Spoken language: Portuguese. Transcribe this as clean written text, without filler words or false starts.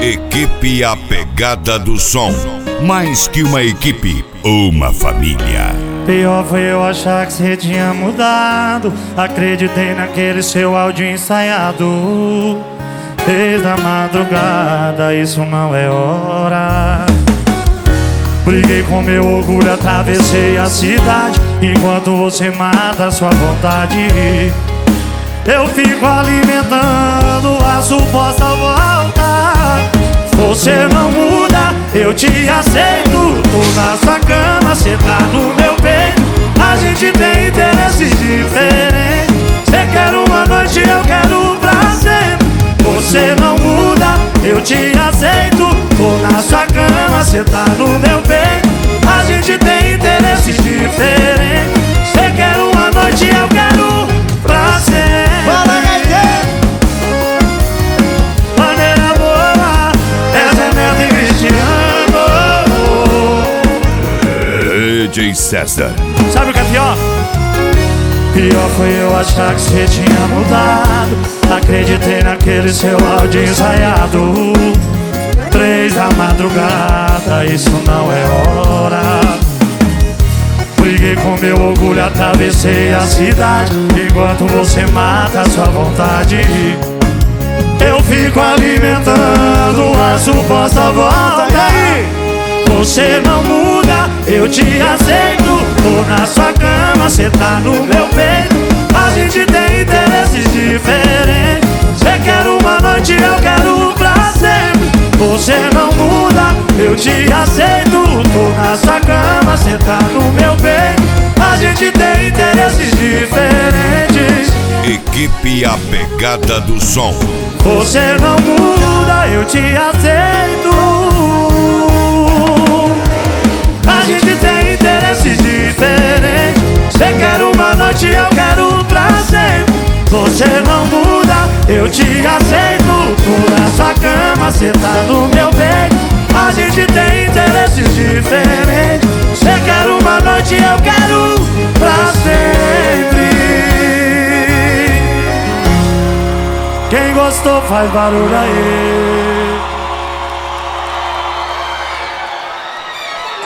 Equipe A Pegada do Som. Mais que uma equipe, uma família. Pior foi eu achar que você tinha mudado. Acreditei naquele seu áudio ensaiado. Desde a madrugada, isso não é hora. Briguei com meu orgulho, atravessei a cidade. Enquanto você mata a sua vontade, eu fico alimentando a suposta volta. Você não muda, eu te aceito. Tô na sua cama, cê tá no meu peito. A gente tem interesses diferentes. Cê quer uma noite, eu quero pra sempre. Você não muda, eu te aceito. Tô na sua cama, cê tá no meu peito. A gente tem interesses diferentes. Cê quer uma noite, eu quero pra sempre. Maneira boa, essa é Neto e Cristiano. DJ César. Sabe o que é pior? Pior foi eu achar que você tinha mudado. Acreditei naquele seu áudio ensaiado. 3 da madrugada, isso não é hora. Briguei com meu orgulho, atravessei a cidade. Enquanto você mata a sua vontade, eu fico alimentando a suposta volta. Você não muda, eu te aceito. Tô na sua cama, cê tá no meu peito. A gente tem interesses diferentes. Cê quer uma noite, eu quero pra sempre. Você não muda, eu te aceito. Tô na sua cama, cê tá no meu peito. A gente tem interesses diferentes. Equipe A Pegada do Som. Você não muda, eu te aceito. A gente tem interesses diferentes. Cê quer uma noite, eu quero pra sempre. Você não muda, eu te aceito. Tô na sua cama, cê tá no meu peito. A gente tem interesses diferentes. Cê quer uma noite, eu quero pra sempre. Quem gostou faz barulho aí.